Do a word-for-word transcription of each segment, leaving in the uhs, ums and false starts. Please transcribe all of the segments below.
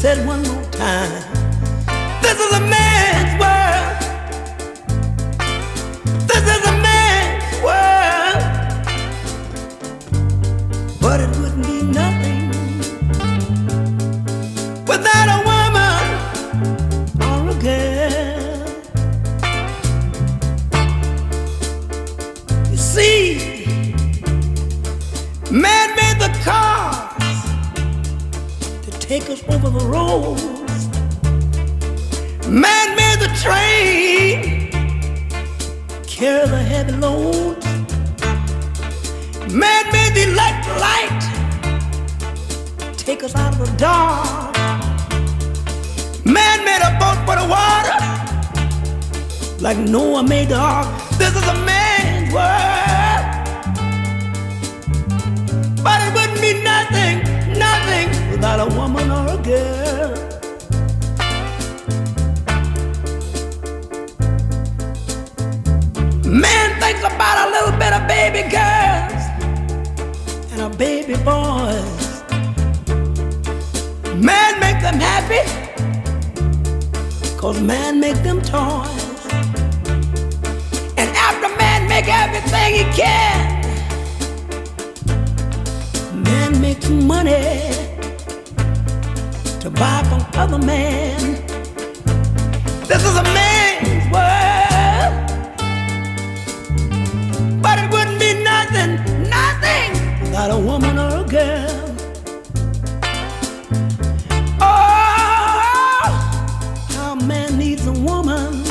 said one more time, this is a man's world. This is a man's world. But it wouldn't be nothing without a woman or a girl. You see, man made the cars to take us over the roads. Man made the train carry the heavy loads. Man made the electric light take us out of the dark. Man made a boat for the water like Noah made the ark. This is a man's world. But it wouldn't be nothing, nothing without a woman or a girl. Man thinks about a little bit of baby girls and a baby boys. Man make them happy, cause man make them toys. And after man make everything he can, man makes money to buy from other men. This is a man's world. But it wouldn't be nothing, nothing without a woman or a girl. Oh, how a man needs a woman.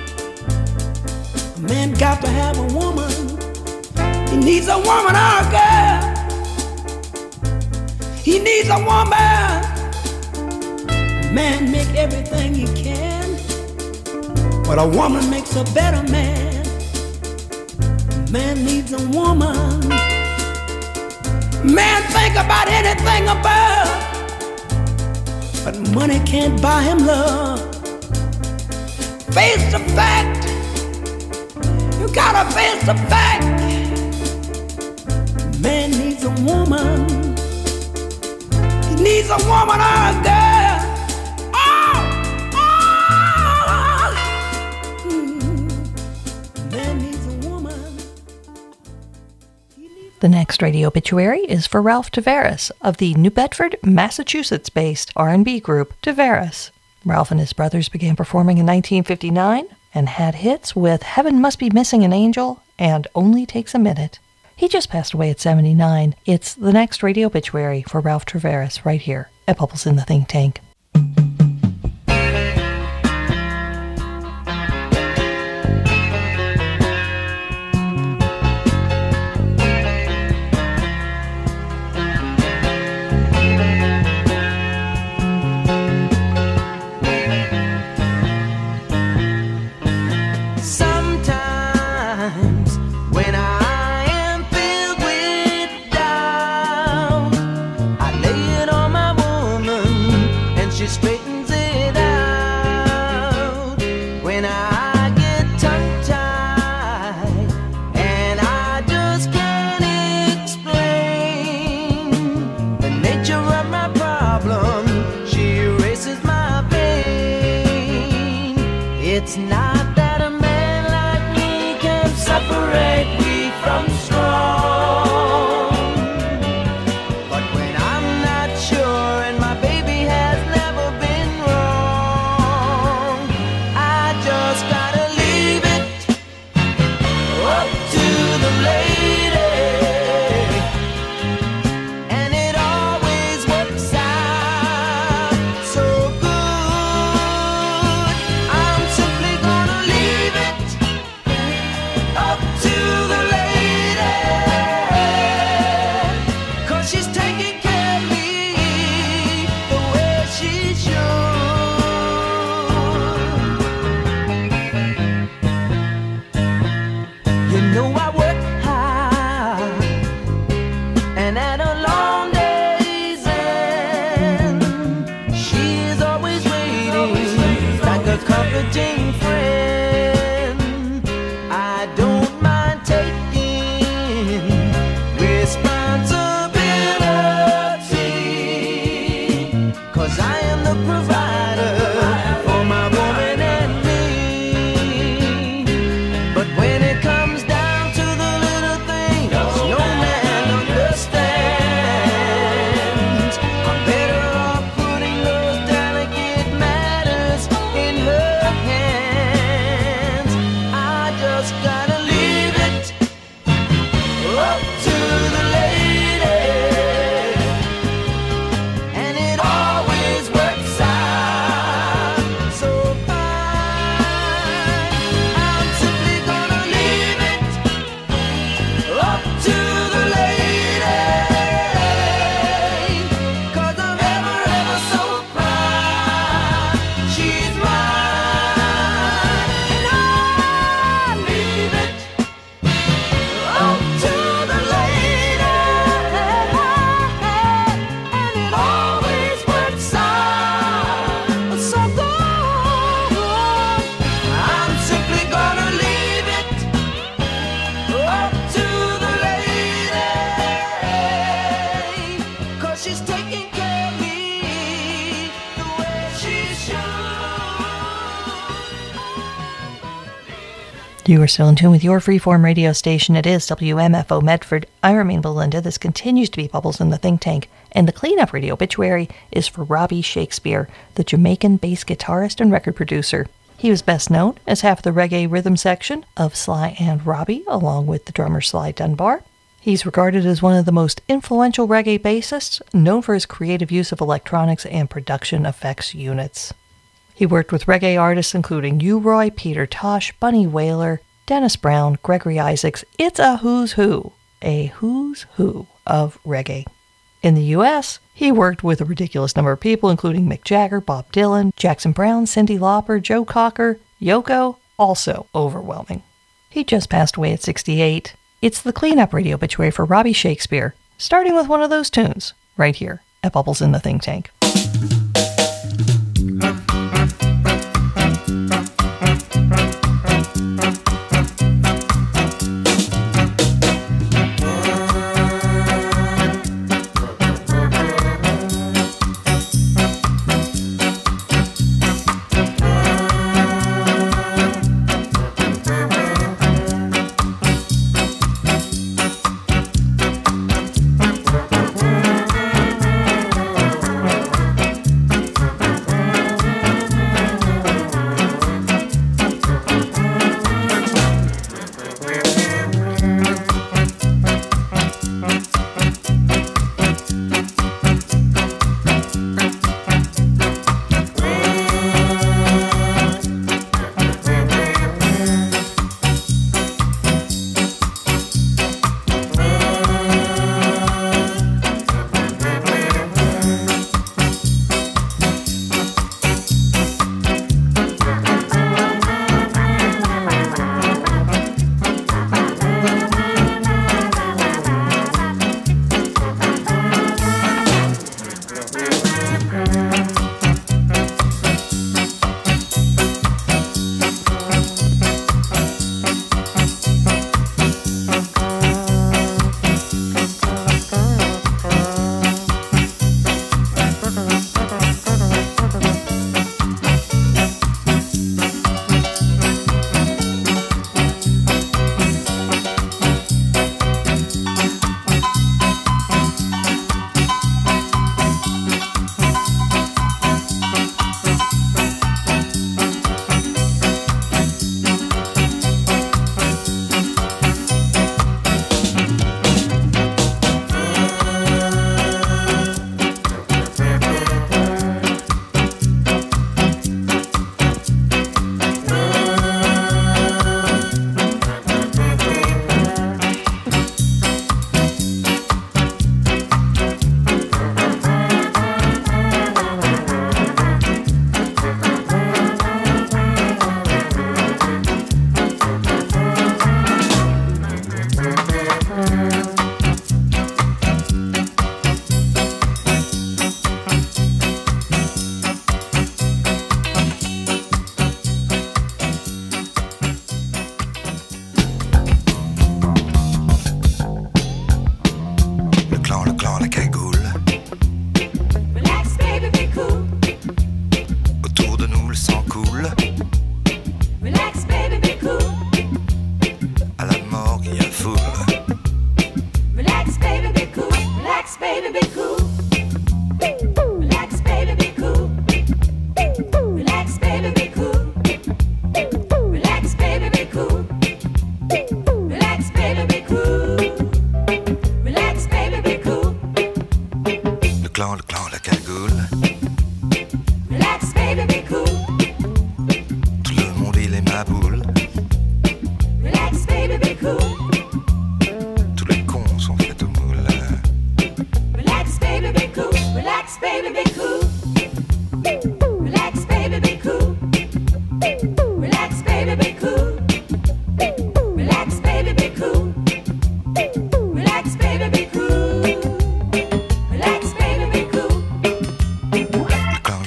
A man got to have a woman. He needs a woman or a girl. He needs a woman. Man make everything he can, but a woman makes a better man. Man needs a woman. Man think about anything above, but money can't buy him love. Face the fact. You gotta face the fact. Man needs a woman. He needs a woman or a girl. Oh, oh. Mm. Man needs a woman. The next radio obituary is for Ralph Tavares of the New Bedford, Massachusetts-based R and B group Tavares. Ralph and his brothers began performing in nineteen fifty-nine and had hits with Heaven Must Be Missing an Angel and Only Takes a Minute. He just passed away at seventy-nine. It's the next radio obituary for Ralph Tavares right here at Bubbles in the Think Tank. It's not that a man like me can separate weak from strong, but when I'm not sure and my baby has never been wrong, I just gotta leave it up to the lady, and it always works out so good. I'm simply gonna leave it up to the lady, 'cause she's taking care of me the way she should. You know I work hard and at a long day's end, she's always waiting like a comforting friend. I don't mind taking responsibility, 'cause I am the provider for my woman and me. But when it comes down to the little things no man understands, I'm better off putting those delicate matters in her hands. I just gotta leave it up to the lady, and it always works out so fine. I'm simply gonna leave it up to the lady, 'cause I'm ever, ever so proud she's mine. And I leave it up to the lady, and it always works out so good. I'm simply gonna leave it up to the lady, 'cause she's taking care of me the way she should. You are still in tune with your freeform radio station. It is W M F O Medford. I remain Belinda. This continues to be Bubbles in the Think Tank. And the cleanup radio obituary is for Robbie Shakespeare, the Jamaican bass guitarist and record producer. He was best known as half the reggae rhythm section of Sly and Robbie, along with the drummer Sly Dunbar. He's regarded as one of the most influential reggae bassists, known for his creative use of electronics and production effects units. He worked with reggae artists including U-Roy, Peter Tosh, Bunny Wailer, Dennis Brown, Gregory Isaacs. It's a who's who, a who's who of reggae. In the U S, he worked with a ridiculous number of people, including Mick Jagger, Bob Dylan, Jackson Browne, Cyndi Lauper, Joe Cocker, Yoko, also overwhelming. He just passed away at sixty-eight. It's the cleanup radio obituary for Robbie Shakespeare, starting with one of those tunes, right here at Bubbles in the Think Tank.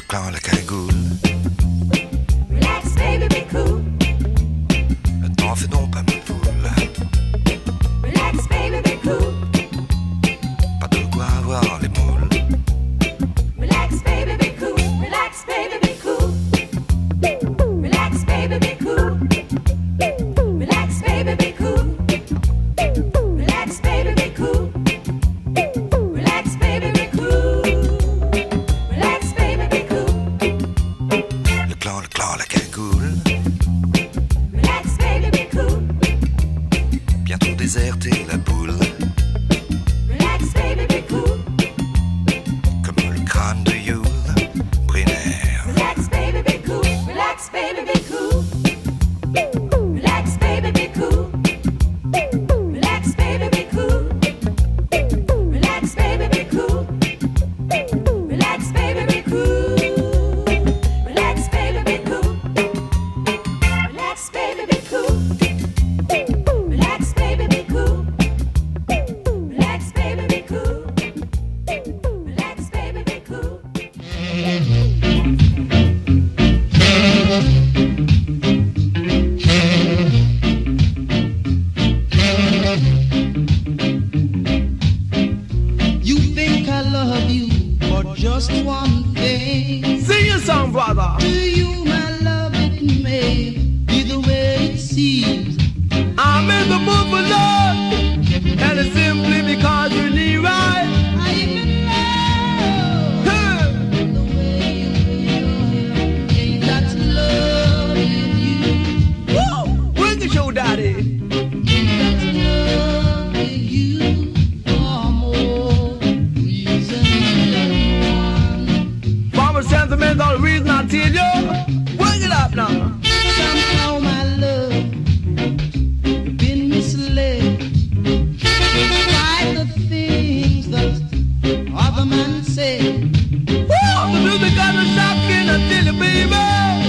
clan, la cagoule. Relax, baby, be cool. T'en fais donc pas mes poules. Relax, baby, be cool. Pas de quoi avoir les moules. Relax, baby, be cool. Relax, baby, be cool. Relax, baby, be cool. Relax, baby, be cool. Relax, baby, be cool. Relax, baby, be cool. Relax, baby, be cool. Le clan, le clan, la cagoule. Relax, baby, be cool. Bientôt déserté la boule. Relax, baby, be cool. Comme le crâne de Yule Brynner. Relax, baby, be cool. Relax, baby, be cool. Relax, baby, be cool. Relax, baby, be cool. Relax, baby, be cool. Relax, baby, be cool. Relax, baby, be cool. Relax, baby, be cool. Relax, baby, be cool. Relax, baby, be cool. Relax, baby, be cool. You think I love you for just one thing. Sing your song, brother. To you, my love, it may be the way it seems. I'm in the mood for love, and it's simply because you need right. I even love Huh. the way you wear your hair. Ain't that love in you? Whoa! Bring the show, daddy. Ain't that love in you? For more reasons than one. Mama sentimental reason I tell you. Bring it up now. Somehow, my love, you've been misled by the things that other men say. Whoa! The music got me shocking, I tell you, baby.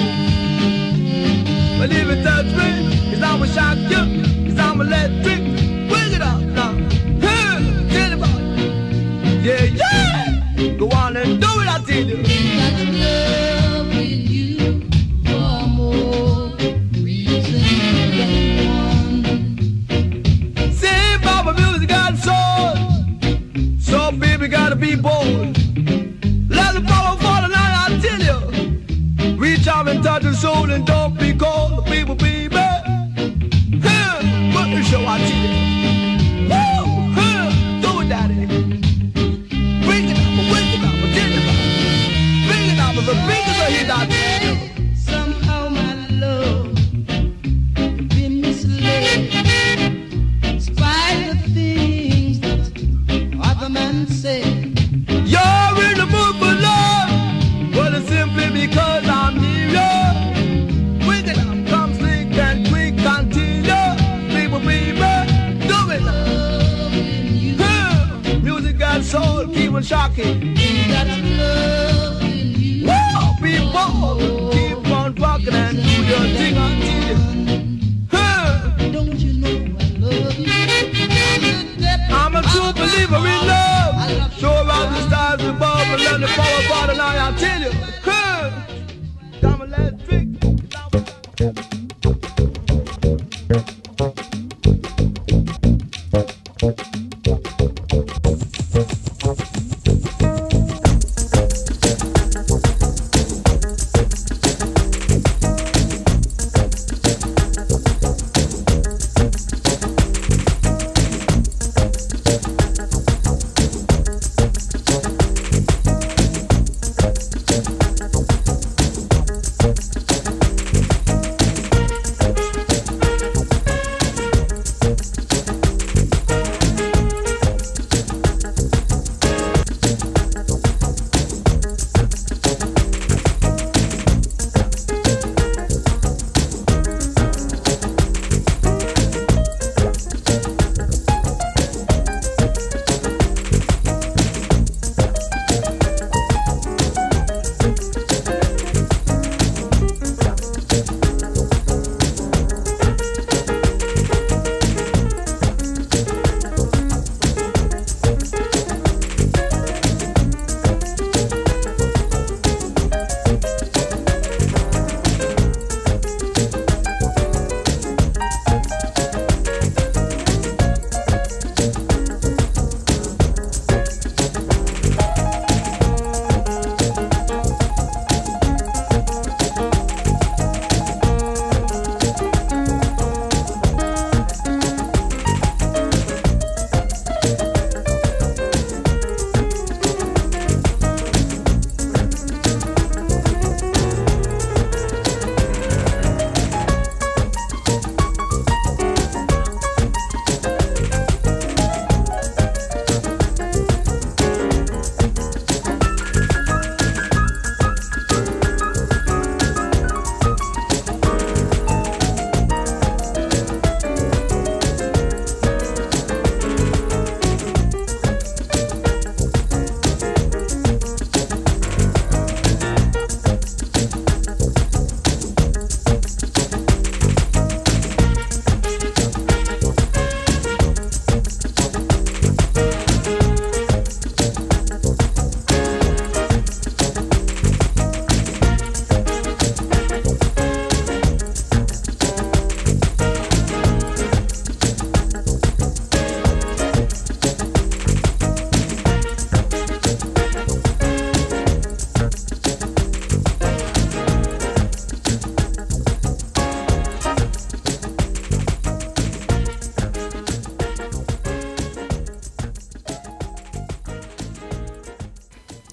But if it touch me, cause I'ma shock you, cause I'm electric. Bring it up now. Huh. Tell you about it. Yeah, yeah! Go on and do it, I tell you. Got love in you for more reasons than one. Say, Papa, music got soul. So, baby, gotta be bold. Let the power fall tonight, I tell you. Reach out and touch the soul and don't be cold. People, baby. Huh. Put the show, I tell you. Woo! Huh. Do it, daddy. Bring it up, bring it up, tell you about it. Bring it up, the big as a hit, I tell you. Somehow, my love, you've been misled. Spite the things that other men say. You're in the mood for love. Well, it's simply because I'm near you. Bring it up, come slick and quick, continue. People, baby, do it now. Love in you. Huh. Music got soul, keep on shocking. Got love in you. Woo! Be bold, keep on rocking and do your thing until you. Huh. Don't you know I love you? I'm the depth I'm a true of my believer in heart. love. I love you. Show around the stars above and let the power fall and I tell you. Huh. I'm electric.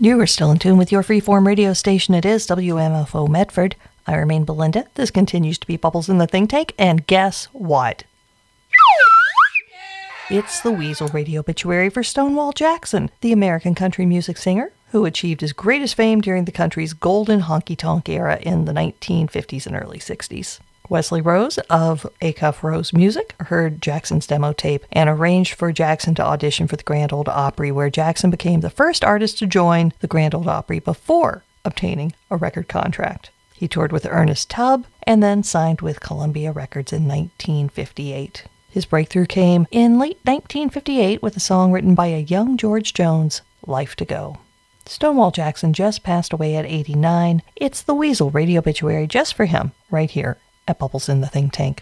You are still in tune with your freeform radio station. It is W M F O Medford. I remain Belinda. This continues to be Bubbles in the Think Tank, and guess what? It's the Weasel Radio obituary for Stonewall Jackson, the American country music singer who achieved his greatest fame during the country's golden honky-tonk era in the nineteen fifties and early sixties. Wesley Rose of Acuff Rose Music heard Jackson's demo tape and arranged for Jackson to audition for the Grand Ole Opry, where Jackson became the first artist to join the Grand Ole Opry before obtaining a record contract. He toured with Ernest Tubb and then signed with Columbia Records in nineteen fifty-eight. His breakthrough came in late nineteen fifty-eight with a song written by a young George Jones, Life to Go. Stonewall Jackson just passed away at eighty-nine. It's the Weasel Radio obituary just for him, right here at Bubbles in the Think Tank.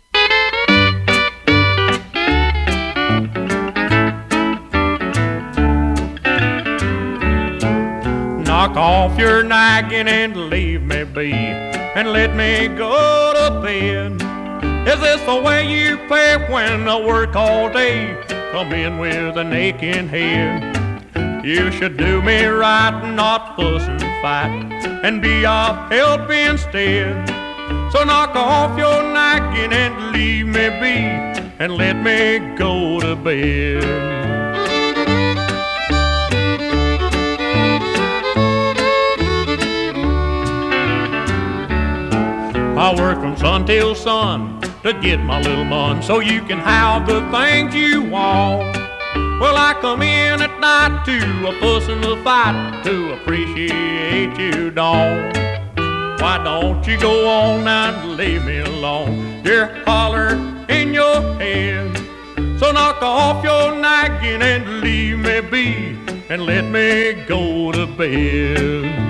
Knock off your nagging and leave me be, and let me go to bed. Is this the way you pay when I work all day? Come in with an aching head. You should do me right and not fuss and fight, and be of help instead. So knock off your nagging and leave me be, and let me go to bed. I work from sun till sun to get my little bun, so you can have the things you want. Well, I come in at night to a fuss and a fight to appreciate you, don't. Why don't you go on and leave me alone? Dear, holler in your head. So knock off your nagging and leave me be, and let me go to bed.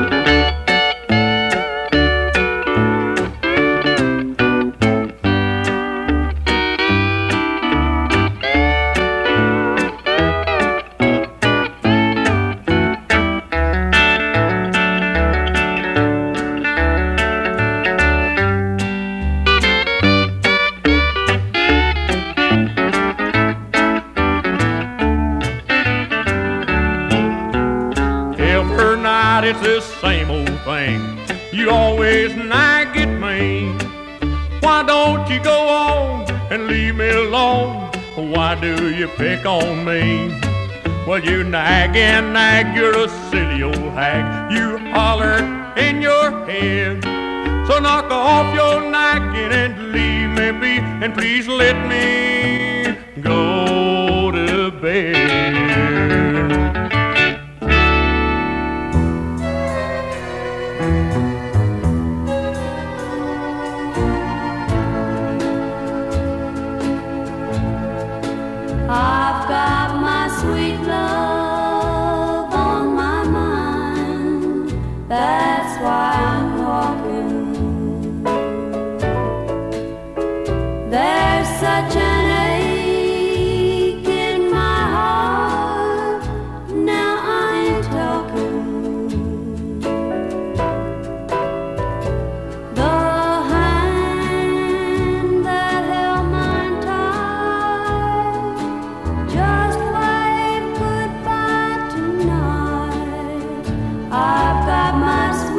It's the same old thing. You always nag at me. Why don't you go on and leave me alone? Why do you pick on me? Well, you nag and nag, you're a silly old hag. You holler in your head. So knock off your nagging and leave me be, and please let me go to bed. I've got my sweet love on my mind. That's why I'm walking. There's such an ache in my heart. Now I'm talking. The hand that held mine tight just wave goodbye tonight. I've got my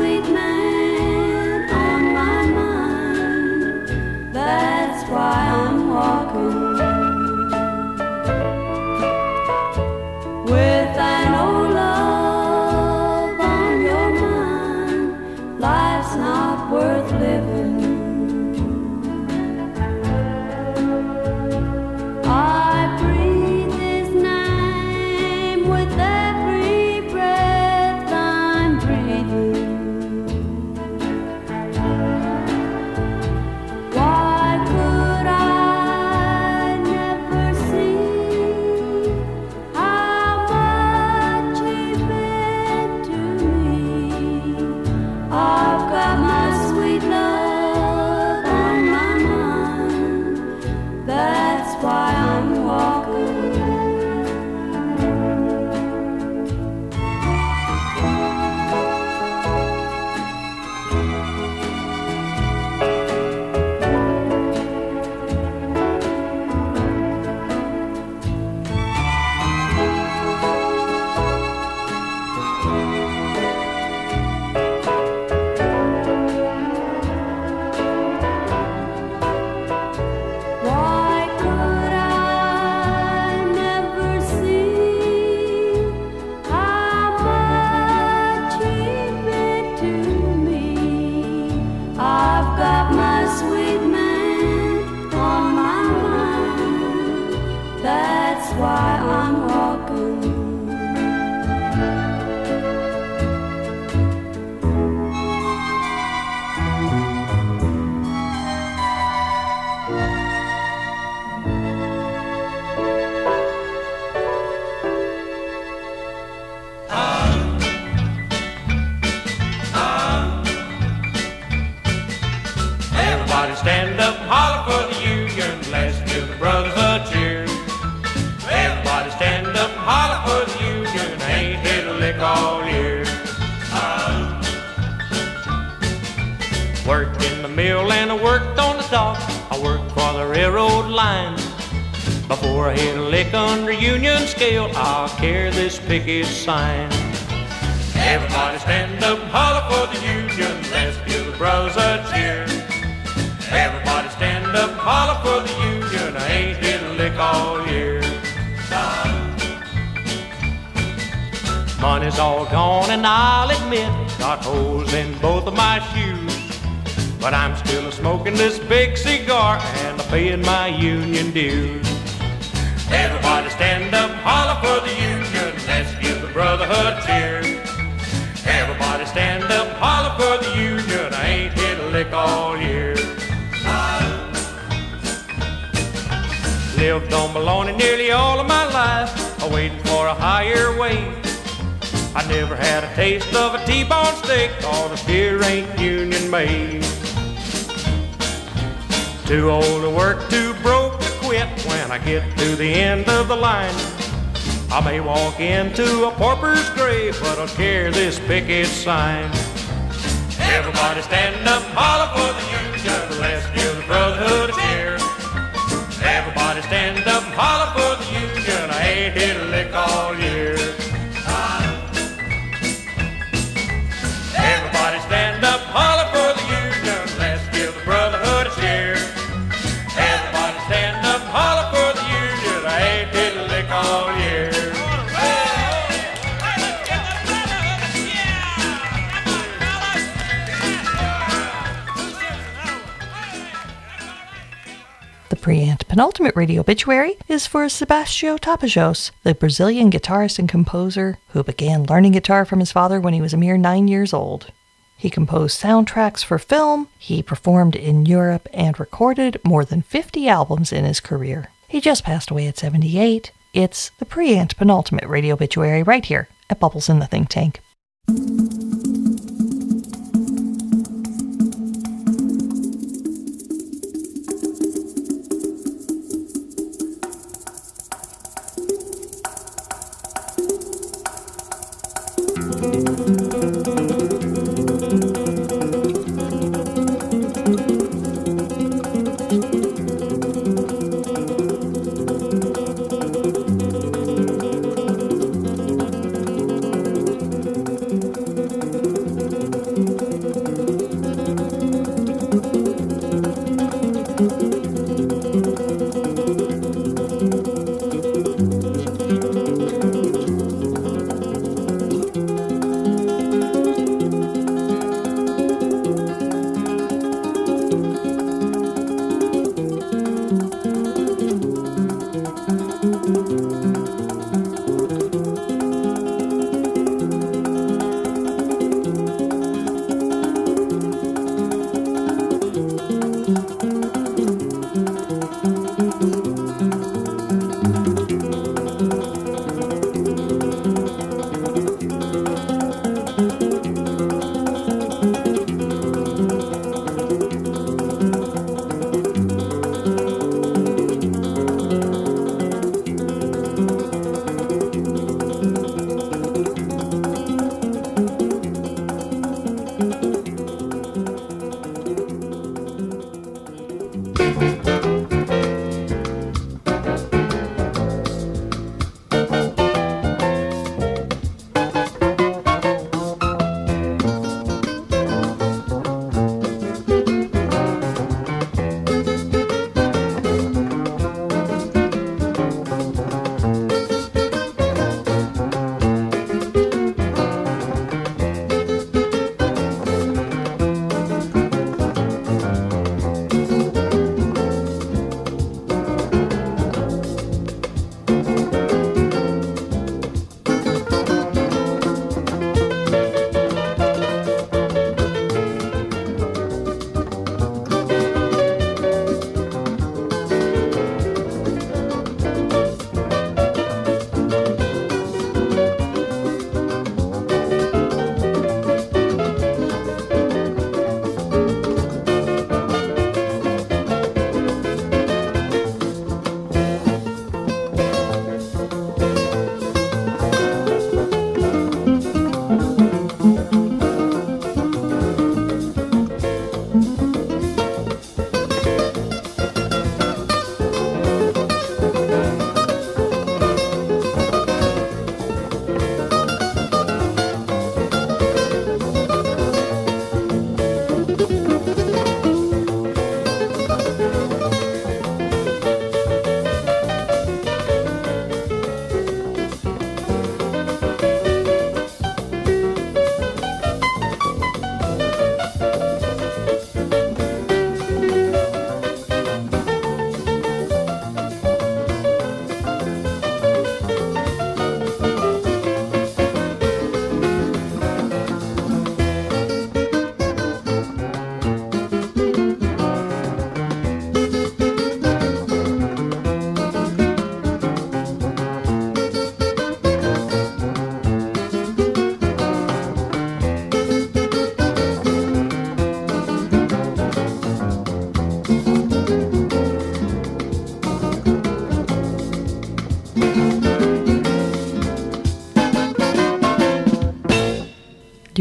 Everybody stand up and holler for the Union. Let's give the brothers a cheer. Everybody stand up and holler for the Union. I ain't hit a lick all year. Worked in the mill and I worked on the dock. I worked for the railroad line. Before I hit a lick under Union scale, I'll carry this picket sign. Everybody stand up and holler for the Union. Let's give the brothers a cheer. Everybody stand up and holler for the Union. I ain't hit a lick all year. Money's all gone and I'll admit, got holes in both of my shoes. But I'm still a-smoking this big cigar and a-paying my union dues. Everybody stand up and holler for the Union. Let's give the brotherhood a cheer. Everybody stand up and holler for the Union. I ain't hit a lick all year. Lived on Maloney nearly all of my life, a-waiting for a higher wage. I never had a taste of a T-bone steak, cause the steer ain't union made. Too old to work, too broke to quit. When I get to the end of the line, I may walk into a pauper's grave, but I'll carry this picket sign. Everybody stand up, holler for the Union. Let's give the brotherhood a cheer. Everybody stand up, holler for the Union. I ain't hit a lick all year. Everybody stand up, holler for the Union. Let's give the brotherhood a cheer. Everybody stand up, holler for the Union. I ain't hit a lick all year. The pre-antepenultimate radio obituary is for Sebastião Tapajós, the Brazilian guitarist and composer who began learning guitar from his father when he was a mere nine years old. He composed soundtracks for film, he performed in Europe, and recorded more than fifty albums in his career. He just passed away at seventy-eight. It's the pre-antepenultimate radio obituary right here at Bubbles in the Think Tank.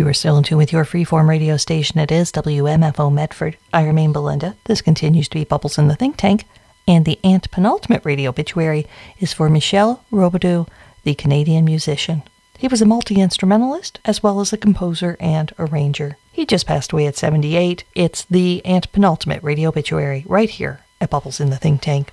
are still in tune with your freeform radio station. It is W M F O Medford. I remain Belinda. This continues to be Bubbles in the Think Tank. And the antepenultimate radio obituary is for Michel Robidoux, the Canadian musician. He was a multi-instrumentalist as well as a composer and arranger. He just passed away at seventy-eight. It's the antepenultimate radio obituary right here at Bubbles in the Think Tank.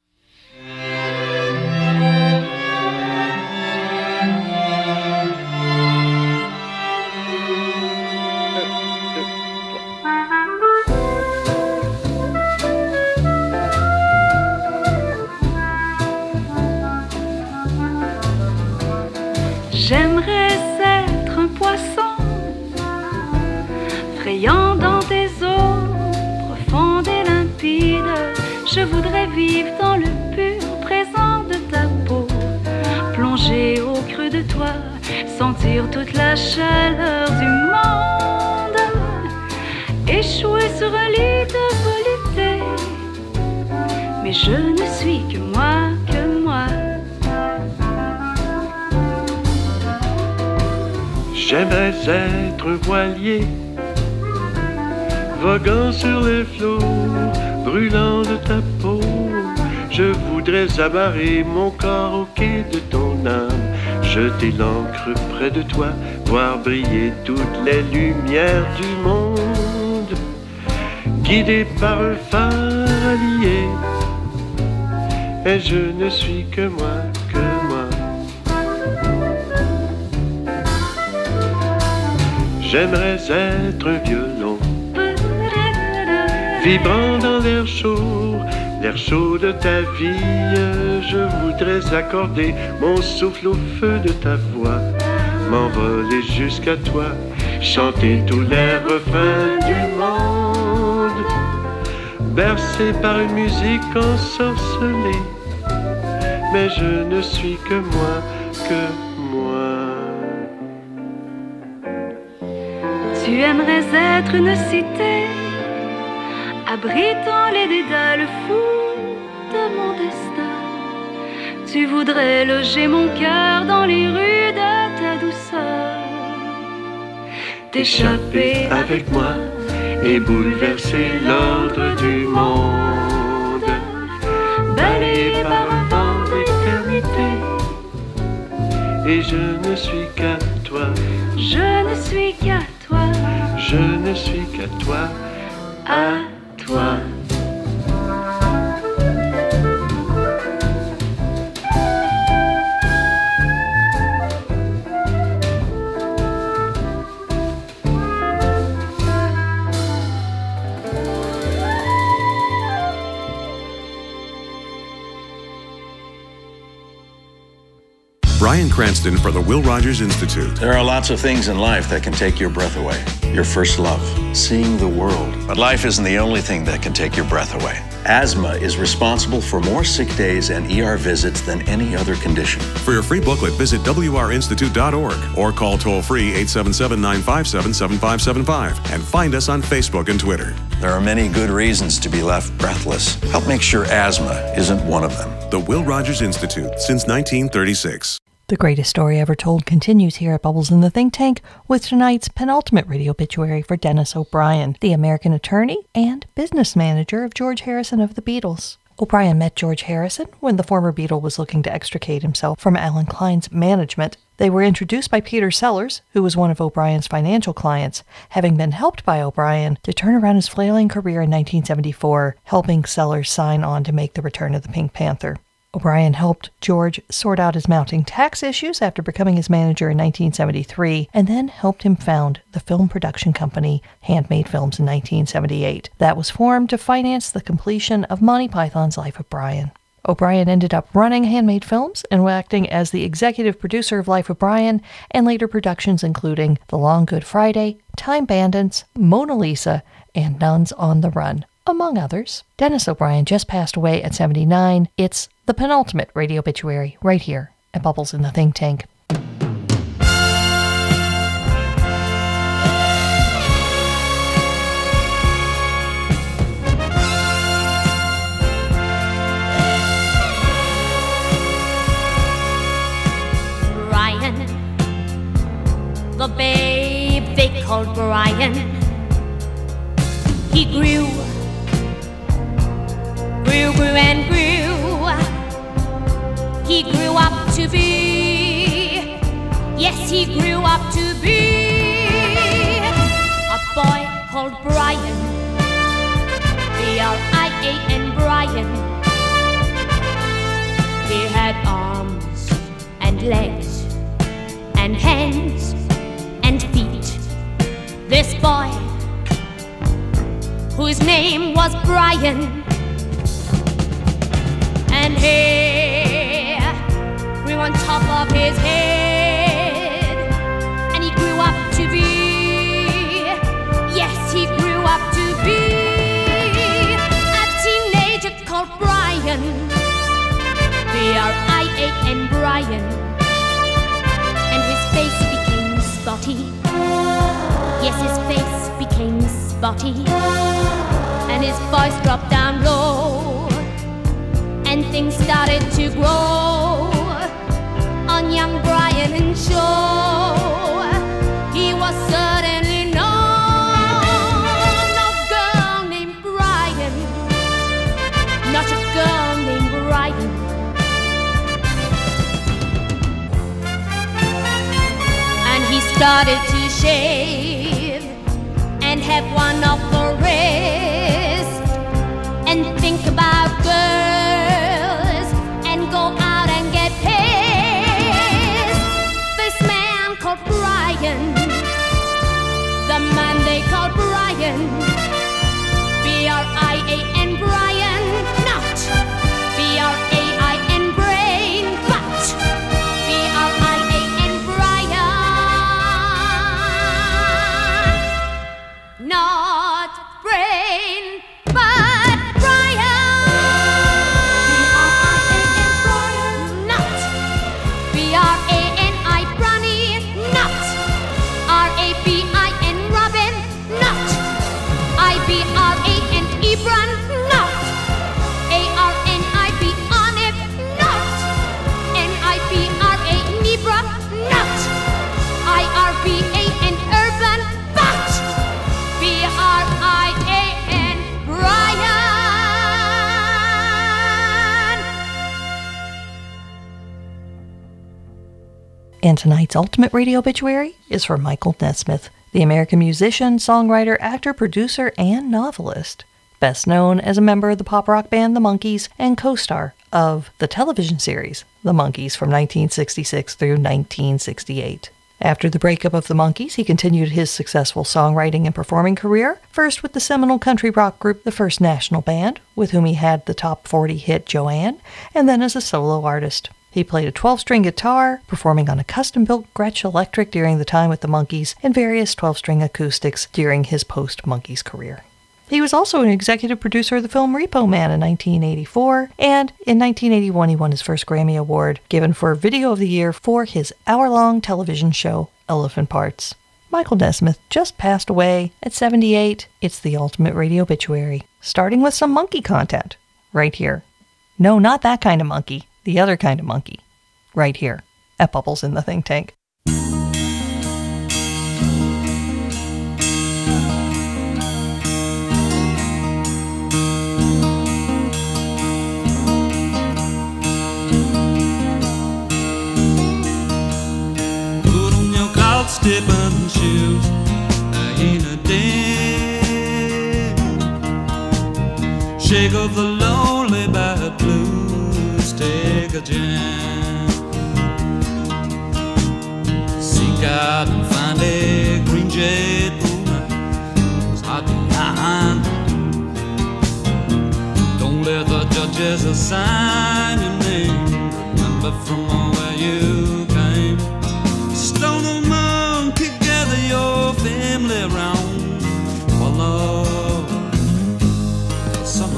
J'aimerais être un poisson, frayant dans tes eaux profondes et limpides. Je voudrais vivre dans le pur présent de ta peau, plonger au creux de toi, sentir toute la chaleur du monde, échouer sur un lit de volupté. Mais je ne suis que moi, que moi. J'aimerais être un voilier, voguant sur les flots, brûlant de ta peau. Je voudrais amarrer mon corps au quai de ton âme, jeter l'ancre près de toi, voir briller toutes les lumières du monde, guidé par un phare allié. Et je ne suis que moi, que moi. J'aimerais être un violon, vibrant dans l'air chaud, l'air chaud de ta vie. Je voudrais accorder mon souffle au feu de ta voix, m'envoler jusqu'à toi, chanter tous les refrains du monde, bercé par une musique ensorcelée. Mais je ne suis que moi, que tu aimerais être une cité, abritant les dédales fous de mon destin. Tu voudrais loger mon cœur dans les rues de ta douceur, t'échapper avec moi et bouleverser l'ordre du monde, balayé par un vent d'éternité. Et je ne suis qu'à toi, je ne suis qu'à toi, je ne suis qu'à toi, à toi. Brian Cranston for the Will Rogers Institute. There are lots of things in life that can take your breath away. Your first love, seeing the world. But life isn't the only thing that can take your breath away. Asthma is responsible for more sick days and E R visits than any other condition. For your free booklet, visit W R institute dot org or call toll-free eight seven seven, nine five seven, seven five seven five and find us on Facebook and Twitter. There are many good reasons to be left breathless. Help make sure asthma isn't one of them. The Will Rogers Institute, since nineteen thirty-six. The greatest story ever told continues here at Bubbles in the Think Tank with tonight's penultimate radio obituary for Dennis O'Brien, the American attorney and business manager of George Harrison of the Beatles. O'Brien met George Harrison when the former Beatle was looking to extricate himself from Alan Klein's management. They were introduced by Peter Sellers, who was one of O'Brien's financial clients, having been helped by O'Brien to turn around his flailing career in nineteen seventy-four, helping Sellers sign on to make the return of the Pink Panther. O'Brien helped George sort out his mounting tax issues after becoming his manager in nineteen seventy-three, and then helped him found the film production company Handmade Films in nineteen seventy-eight. That was formed to finance the completion of Monty Python's Life of Brian. O'Brien ended up running Handmade Films and acting as the executive producer of Life of Brian and later productions including The Long Good Friday, Time Bandits, Mona Lisa, and Nuns on the Run, among others. Dennis O'Brien just passed away at seventy-nine. It's the penultimate radio obituary right here at Bubbles in the Think Tank. Brian, the baby called Brian. He grew, grew, grew and grew. He grew up to be, yes, he grew up to be a boy called Brian. B R I A N, Brian. He had arms and legs and hands and feet. This boy, whose name was Brian, and hair grew on top of his head, and he grew up to be, yes, he grew up to be a teenager called Brian. B R I A N, Brian. And his face became spotty. Yes, his face became spotty. And his voice dropped down low. And things started to grow on young Brian and Joe. He was certainly no, no girl named Brian. Not a girl named Brian. He started to shave and have one off the wrist and think about girls and go out and get pissed. This man called Brian, the man they called Brian, B R I A N, Brian, not B R A I N, brain, but B R I A N, Brian. Not brain, but Brian. Not B R A N I, Bronny. Not R A B I N, Robin. Not I B R A N, Ebron. Not A R N I B, Onib. Not N I B R A, Nibra. Not I R B A N, Urban. But B R I A N, Brian. And tonight's ultimate radio obituary is for Michael Nesmith, the American musician, songwriter, actor, producer, and novelist. Best known as a member of the pop rock band The Monkees and co-star of the television series The Monkees from nineteen sixty-six through nineteen sixty-eight. After the breakup of the Monkees, he continued his successful songwriting and performing career, first with the seminal country rock group The First National Band, with whom he had the top forty hit Joanne, and then as a solo artist. He played a twelve-string guitar, performing on a custom-built Gretsch Electric during the time with the Monkees, and various twelve-string acoustics during his post-Monkees career. He was also an executive producer of the film Repo Man in nineteen eighty-four, and in nineteen eighty-one he won his first Grammy Award, given for Video of the Year for his hour-long television show, Elephant Parts. Michael Nesmith just passed away at seventy-eight. It's the ultimate radio obituary, starting with some monkey content, right here. No, not that kind of monkey, the other kind of monkey, right here, at Bubbles in the Think Tank. Stepping shoes, I ain't a day. Shake off the lonely bad blues, take a jam. Seek out and find a green jade moon, it's hard to find. Don't let the judges assign your name. Remember from where you came. Stone of monkey, gather your family round. For love, some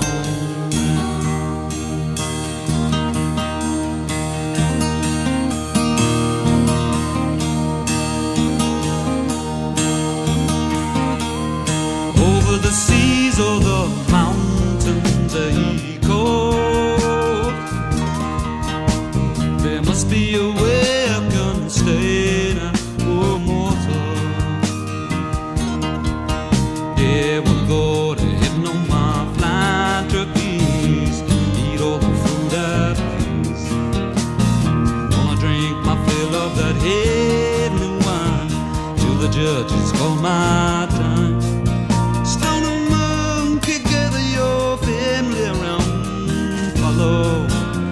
my time. Stone and monkey, gather your family around. Follow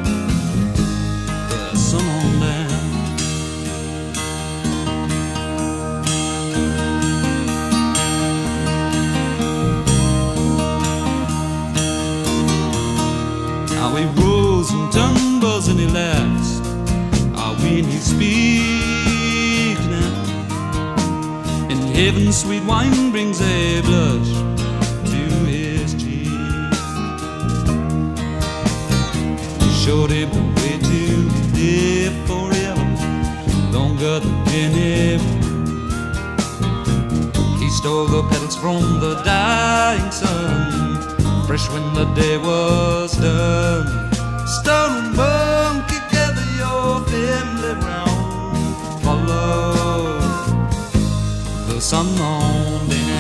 the sun on down. How he rolls and tumbles and he laughs. Ah, when he speaks now, in heaven sweet wine brings a blush to his cheek. Shorty been way too live forever, longer than anyone. He stole the petals from the dying sun, fresh when the day was done. Stone and monkey, gather your family round. Follow the sun on down.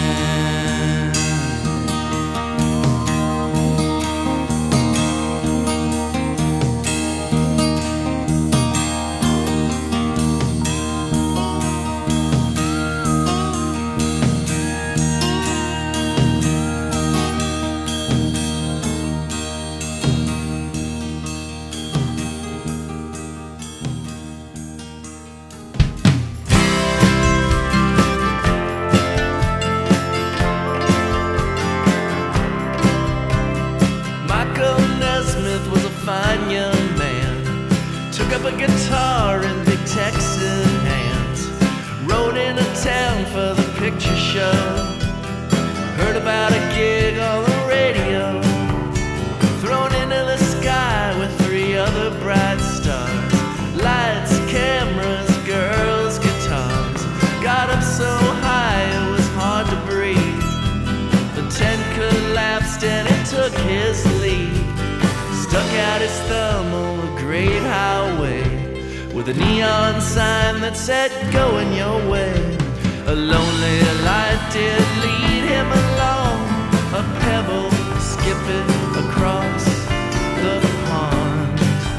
Michael Nesmith was a fine young man. Took up a guitar in big Texan hands. Rode into town for the picture show. Heard about a gig on the radio. Thrown into the sky with three other bright stars. Lights, cameras, girls, guitars. Got up so high it was hard to breathe. The tent collapsed and he took his leave. Stuck out his thumb on the great highway with a neon sign that said going your way. A lonely light did lead him along, a pebble skipping across the pond.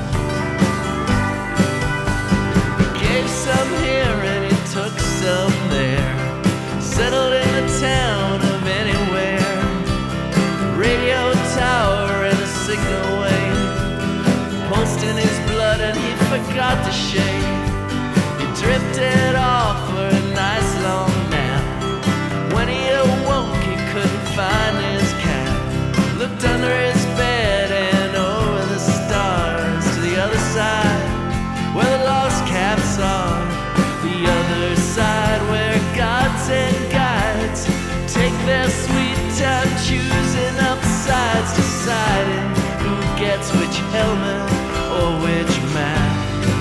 He gave some here and he took some there, settled in the town of anywhere. Radio tower and a signal wave, pulsed in his blood and he forgot to shave. He drifted off for a nice long nap. When he awoke he couldn't find his cap. Looked under his bed and over the stars to the other side where the lost caps are. The other side where gods and guides take their sweet time choosing up sides, deciding who gets which helmet or which map,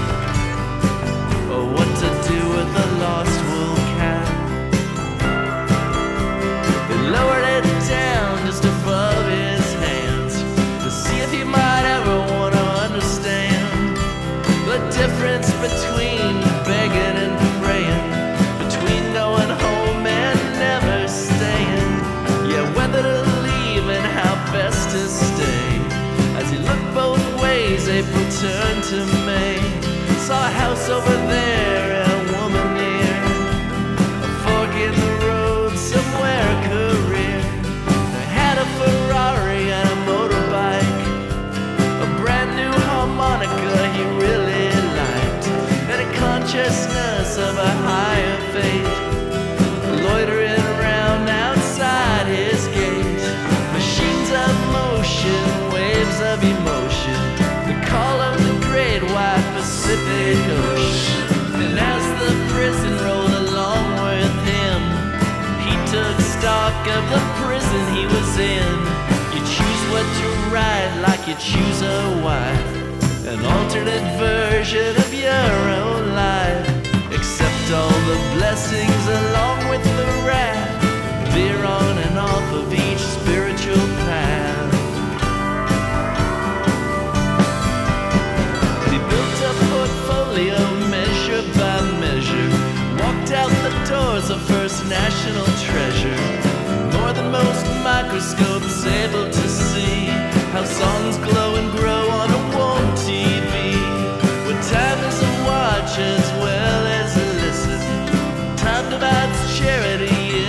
or what to do with the lost wool cap. They lowered it down just above his hands to see if he might ever want to understand the difference between begging and praying, between going home and never staying. Yeah, whether to leave and how best to stay. As he looked both ways, April turned to May. Saw a house over there and a woman near, a fork in the road, somewhere a career. They had a Ferrari and a motorbike, a brand new harmonica he really liked, and a consciousness of a higher fate, loitering around outside his gate. Machines of motion, waves of emotion, the call of the great white Pacific Ocean. And as the prison rolled along with him, he took stock of the prison he was in. You choose what to write like you choose a wife, an alternate version of your own life. Accept all the blessings along with the wrath, veer on and off of each spiritual path. He built a portfolio measure by measure, walked out the doors of First National Treasure. More than most microscopes able to see how songs glow and grow on a warm T V. With time is a watch as well as a listen, time divides charity